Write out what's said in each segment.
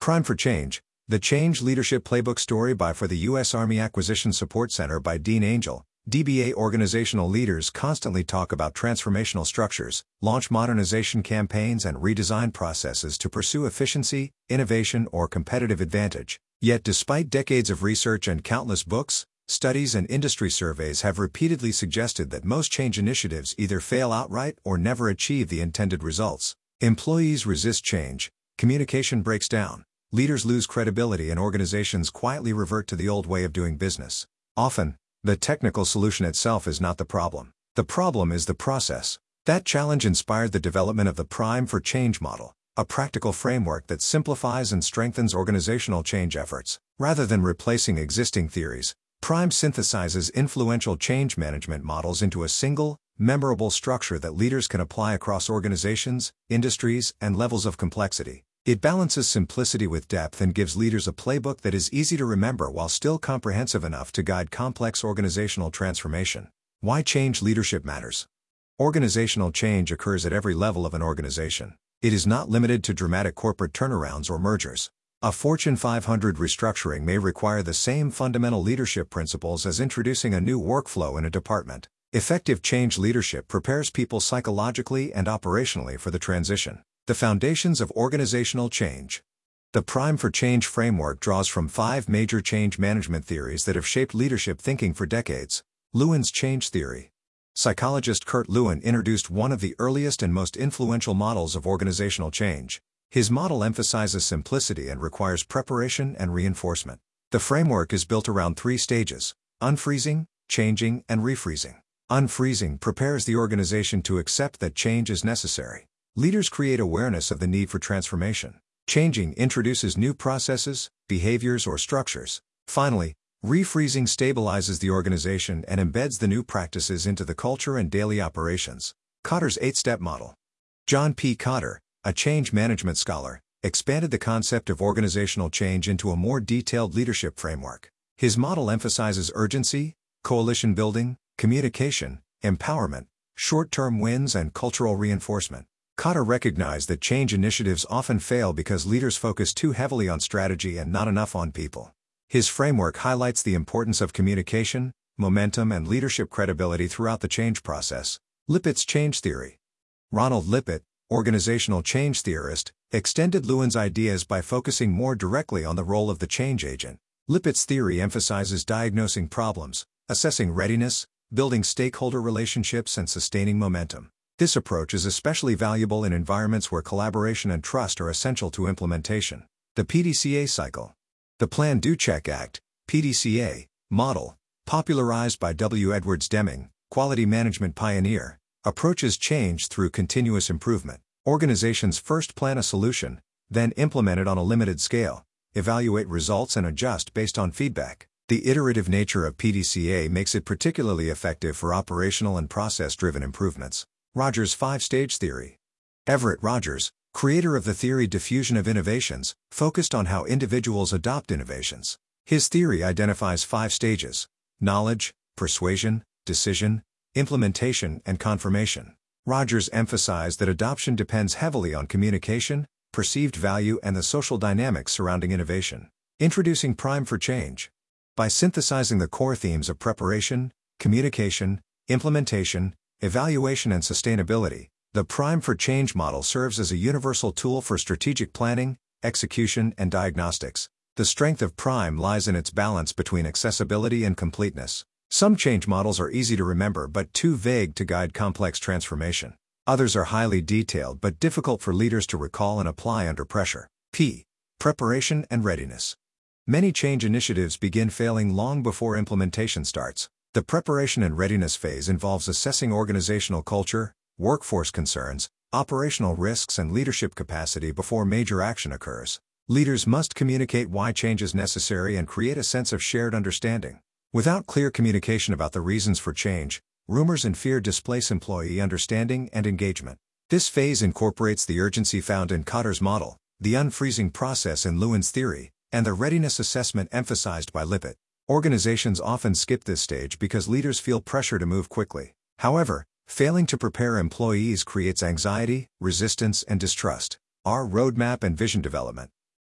Prime for Change, the Change Leadership Playbook story for the U.S. Army Acquisition Support Center by Dean Angel. DBA organizational leaders constantly talk about transformational structures, launch modernization campaigns and redesign processes to pursue efficiency, innovation or competitive advantage. Yet despite decades of research and countless books, studies and industry surveys have repeatedly suggested that most change initiatives either fail outright or never achieve the intended results. Employees resist change, communication breaks down, leaders lose credibility and organizations quietly revert to the old way of doing business. Often, the technical solution itself is not the problem. The problem is the process. That challenge inspired the development of the Prime for Change model, a practical framework that simplifies and strengthens organizational change efforts. Rather than replacing existing theories, Prime synthesizes influential change management models into a single, memorable structure that leaders can apply across organizations, industries, and levels of complexity. It balances simplicity with depth and gives leaders a playbook that is easy to remember while still comprehensive enough to guide complex organizational transformation. Why change leadership matters. Organizational change occurs at every level of an organization. It is not limited to dramatic corporate turnarounds or mergers. A Fortune 500 restructuring may require the same fundamental leadership principles as introducing a new workflow in a department. Effective change leadership prepares people psychologically and operationally for the transition. The foundations of organizational change. The Prime for Change framework draws from 5 major change management theories that have shaped leadership thinking for decades. Lewin's change theory. Psychologist Kurt Lewin introduced one of the earliest and most influential models of organizational change. His model emphasizes simplicity and requires preparation and reinforcement. The framework is built around 3 stages: unfreezing, changing, and refreezing. Unfreezing prepares the organization to accept that change is necessary. Leaders create awareness of the need for transformation. Changing introduces new processes, behaviors, or structures. Finally, refreezing stabilizes the organization and embeds the new practices into the culture and daily operations. Kotter's 8-step model. John P. Kotter, a change management scholar, expanded the concept of organizational change into a more detailed leadership framework. His model emphasizes urgency, coalition building, communication, empowerment, short-term wins, and cultural reinforcement. Kotter recognized that change initiatives often fail because leaders focus too heavily on strategy and not enough on people. His framework highlights the importance of communication, momentum, and leadership credibility throughout the change process. Lippett's change theory. Ronald Lippett, organizational change theorist, extended Lewin's ideas by focusing more directly on the role of the change agent. Lippett's theory emphasizes diagnosing problems, assessing readiness, building stakeholder relationships, and sustaining momentum. This approach is especially valuable in environments where collaboration and trust are essential to implementation. The PDCA cycle. The Plan Do Check Act, PDCA, model, popularized by W. Edwards Deming, quality management pioneer, approaches change through continuous improvement. Organizations first plan a solution, then implement it on a limited scale, evaluate results and adjust based on feedback. The iterative nature of PDCA makes it particularly effective for operational and process-driven improvements. Rogers' 5-stage theory. Everett Rogers, creator of the theory diffusion of innovations, focused on how individuals adopt innovations. His theory identifies 5 stages: knowledge, persuasion, decision, implementation, and confirmation. Rogers emphasized that adoption depends heavily on communication, perceived value, and the social dynamics surrounding innovation. Introducing Prime for Change. By synthesizing the core themes of preparation, communication, implementation, evaluation, and sustainability, the Prime for Change model serves as a universal tool for strategic planning, execution, and diagnostics. The strength of Prime lies in its balance between accessibility and completeness. Some change models are easy to remember but too vague to guide complex transformation. Others are highly detailed but difficult for leaders to recall and apply under pressure. Preparation and readiness. Many change initiatives begin failing long before implementation starts. The preparation and readiness phase involves assessing organizational culture, workforce concerns, operational risks, and leadership capacity before major action occurs. Leaders must communicate why change is necessary and create a sense of shared understanding. Without clear communication about the reasons for change, rumors and fear displace employee understanding and engagement. This phase incorporates the urgency found in Kotter's model, the unfreezing process in Lewin's theory, and the readiness assessment emphasized by Lippett. Organizations often skip this stage because leaders feel pressure to move quickly. However, failing to prepare employees creates anxiety, resistance, and distrust. Our roadmap and vision development.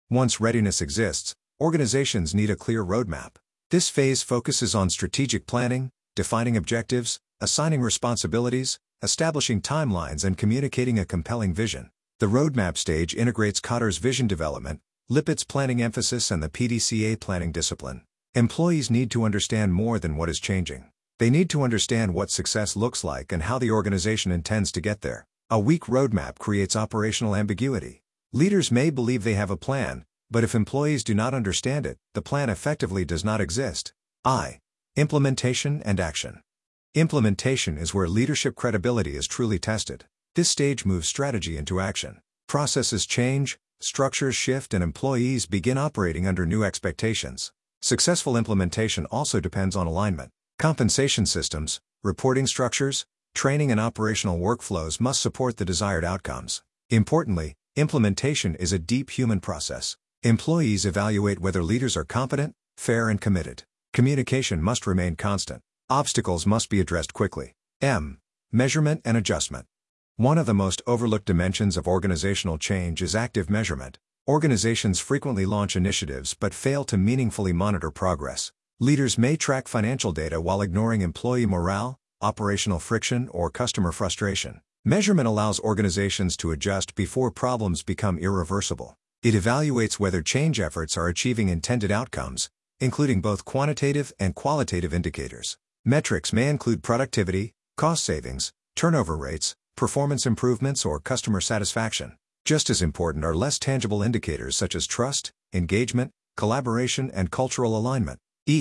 Once readiness exists, organizations need a clear roadmap. This phase focuses on strategic planning, defining objectives, assigning responsibilities, establishing timelines, and communicating a compelling vision. The roadmap stage integrates Kotter's vision development, Lippett's planning emphasis, and the PDCA planning discipline. Employees need to understand more than what is changing. They need to understand what success looks like and how the organization intends to get there. A weak roadmap creates operational ambiguity. Leaders may believe they have a plan, but if employees do not understand it, the plan effectively does not exist. Implementation and action. Implementation is where leadership credibility is truly tested. This stage moves strategy into action. Processes change, structures shift, and employees begin operating under new expectations. Successful implementation also depends on alignment. Compensation systems, reporting structures, training, and operational workflows must support the desired outcomes. Importantly, implementation is a deep human process. Employees evaluate whether leaders are competent, fair, and committed. Communication must remain constant. Obstacles must be addressed quickly. Measurement and adjustment. One of the most overlooked dimensions of organizational change is active measurement. Organizations frequently launch initiatives but fail to meaningfully monitor progress. Leaders may track financial data while ignoring employee morale, operational friction, or customer frustration. Measurement allows organizations to adjust before problems become irreversible. It evaluates whether change efforts are achieving intended outcomes, including both quantitative and qualitative indicators. Metrics may include productivity, cost savings, turnover rates, performance improvements, or customer satisfaction. Just as important are less tangible indicators such as trust, engagement, collaboration, and cultural alignment.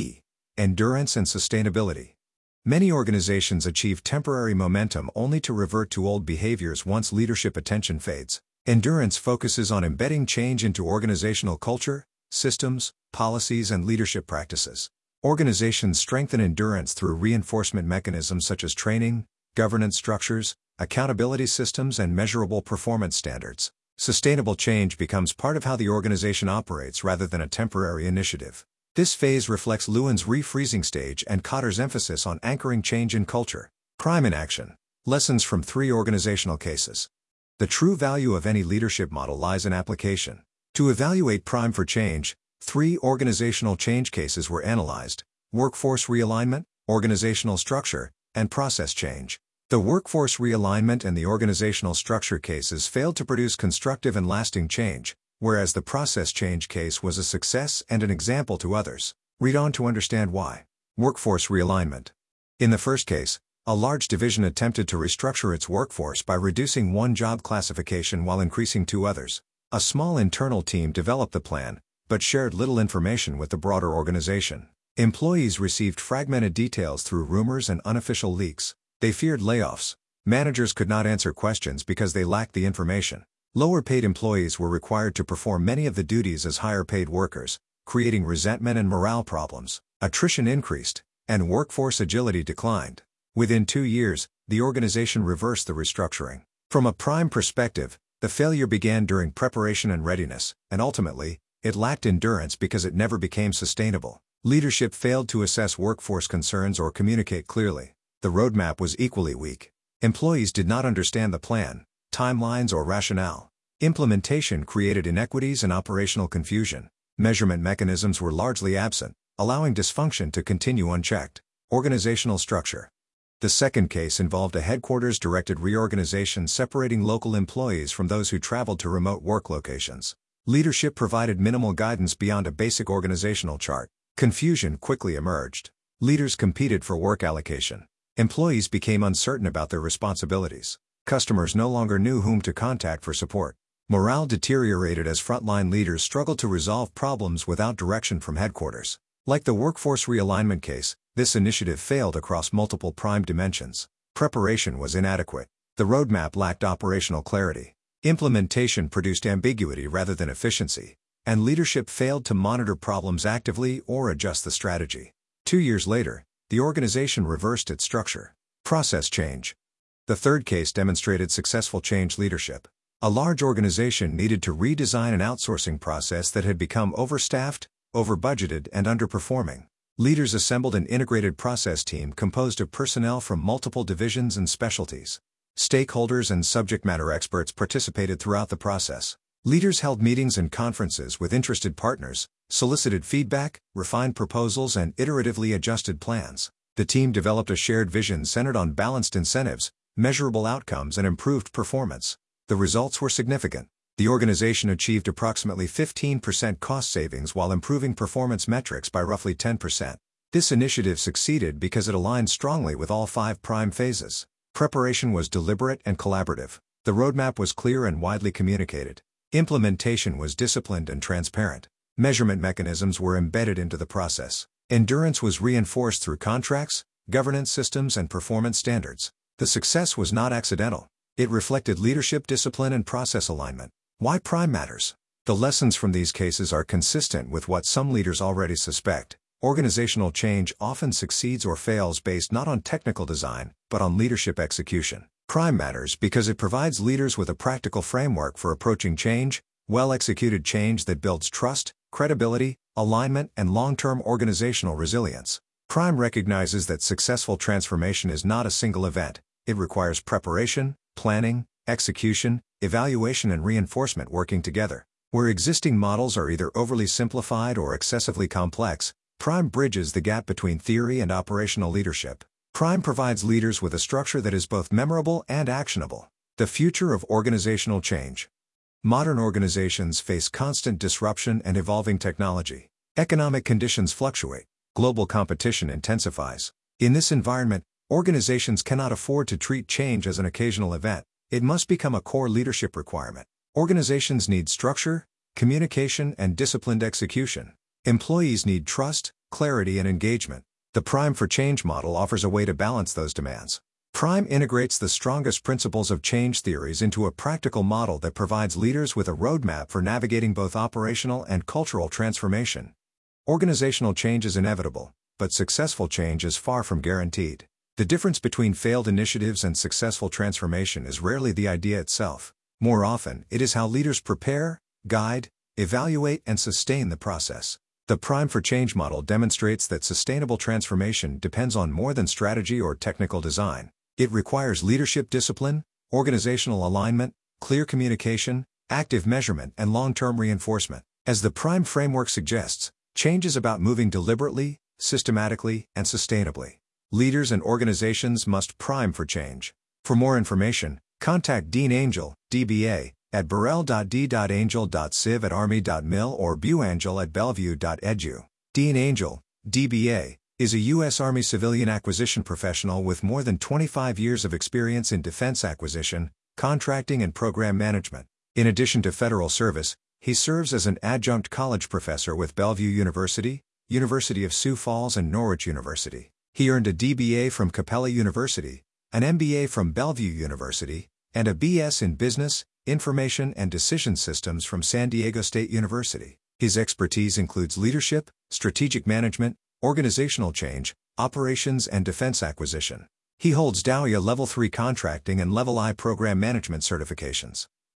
Endurance and sustainability. Many organizations achieve temporary momentum only to revert to old behaviors once leadership attention fades. Endurance focuses on embedding change into organizational culture, systems, policies, and leadership practices. Organizations strengthen endurance through reinforcement mechanisms such as training, governance structures, accountability systems, and measurable performance standards. Sustainable change becomes part of how the organization operates rather than a temporary initiative. This phase reflects Lewin's refreezing stage and Kotter's emphasis on anchoring change in culture. Prime in action. Lessons from 3 organizational cases. The true value of any leadership model lies in application. To evaluate Prime for change, 3 organizational change cases were analyzed: workforce realignment, organizational structure, and process change. The workforce realignment and the organizational structure cases failed to produce constructive and lasting change, whereas the process change case was a success and an example to others. Read on to understand why. Workforce realignment. In the first case, a large division attempted to restructure its workforce by reducing one job classification while increasing 2 others. A small internal team developed the plan, but shared little information with the broader organization. Employees received fragmented details through rumors and unofficial leaks. They feared layoffs. Managers could not answer questions because they lacked the information. Lower-paid employees were required to perform many of the duties as higher-paid workers, creating resentment and morale problems. Attrition increased, and workforce agility declined. Within 2 years, the organization reversed the restructuring. From a Prime perspective, the failure began during preparation and readiness, and ultimately, it lacked endurance because it never became sustainable. Leadership failed to assess workforce concerns or communicate clearly. The roadmap was equally weak. Employees did not understand the plan, timelines, or rationale. Implementation created inequities and operational confusion. Measurement mechanisms were largely absent, allowing dysfunction to continue unchecked. Organizational structure. The second case involved a headquarters-directed reorganization separating local employees from those who traveled to remote work locations. Leadership provided minimal guidance beyond a basic organizational chart. Confusion quickly emerged. Leaders competed for work allocation. Employees became uncertain about their responsibilities. Customers no longer knew whom to contact for support. Morale deteriorated as frontline leaders struggled to resolve problems without direction from headquarters. Like the workforce realignment case, this initiative failed across multiple Prime dimensions. Preparation was inadequate. The roadmap lacked operational clarity. Implementation produced ambiguity rather than efficiency. And leadership failed to monitor problems actively or adjust the strategy. 2 years later, the organization reversed its structure. Process change. The third case demonstrated successful change leadership. A large organization needed to redesign an outsourcing process that had become overstaffed, over-budgeted, and underperforming. Leaders assembled an integrated process team composed of personnel from multiple divisions and specialties. Stakeholders and subject matter experts participated throughout the process. Leaders held meetings and conferences with interested partners, solicited feedback, refined proposals, and iteratively adjusted plans. The team developed a shared vision centered on balanced incentives, measurable outcomes, and improved performance. The results were significant. The organization achieved approximately 15% cost savings while improving performance metrics by roughly 10%. This initiative succeeded because it aligned strongly with all 5 Prime phases. Preparation was deliberate and collaborative. The roadmap was clear and widely communicated. Implementation was disciplined and transparent. Measurement mechanisms were embedded into the process. Endurance was reinforced through contracts, governance systems, and performance standards. The success was not accidental. It reflected leadership discipline and process alignment. Why Prime matters? The lessons from these cases are consistent with what some leaders already suspect. Organizational change often succeeds or fails based not on technical design, but on leadership execution. Prime matters because it provides leaders with a practical framework for approaching change, well-executed change that builds trust, credibility, alignment, and long-term organizational resilience. Prime recognizes that successful transformation is not a single event. It requires preparation, planning, execution, evaluation, and reinforcement working together. Where existing models are either overly simplified or excessively complex, Prime bridges the gap between theory and operational leadership. Prime provides leaders with a structure that is both memorable and actionable. The future of organizational change. Modern organizations face constant disruption and evolving technology. Economic conditions fluctuate. Global competition intensifies. In this environment, organizations cannot afford to treat change as an occasional event. It must become a core leadership requirement. Organizations need structure, communication, and disciplined execution. Employees need trust, clarity, and engagement. The Prime for Change model offers a way to balance those demands. Prime integrates the strongest principles of change theories into a practical model that provides leaders with a roadmap for navigating both operational and cultural transformation. Organizational change is inevitable, but successful change is far from guaranteed. The difference between failed initiatives and successful transformation is rarely the idea itself. More often, it is how leaders prepare, guide, evaluate, and sustain the process. The Prime for Change model demonstrates that sustainable transformation depends on more than strategy or technical design. It requires leadership discipline, organizational alignment, clear communication, active measurement, and long-term reinforcement. As the Prime framework suggests, change is about moving deliberately, systematically, and sustainably. Leaders and organizations must prime for change. For more information, contact Dean Angel, DBA, at burrell.d.angel.civ@army.mil or buangel@bellevue.edu. Dean Angel, DBA, is a U.S. Army civilian acquisition professional with more than 25 years of experience in defense acquisition, contracting, and program management. In addition to federal service, he serves as an adjunct college professor with Bellevue University, University of Sioux Falls, and Norwich University. He earned a DBA from Capella University, an MBA from Bellevue University, and a BS in Business, Information and Decision Systems from San Diego State University. His expertise includes leadership, strategic management, organizational change, operations, and defense acquisition. He holds DAOIA Level 3 contracting and Level I program management certifications.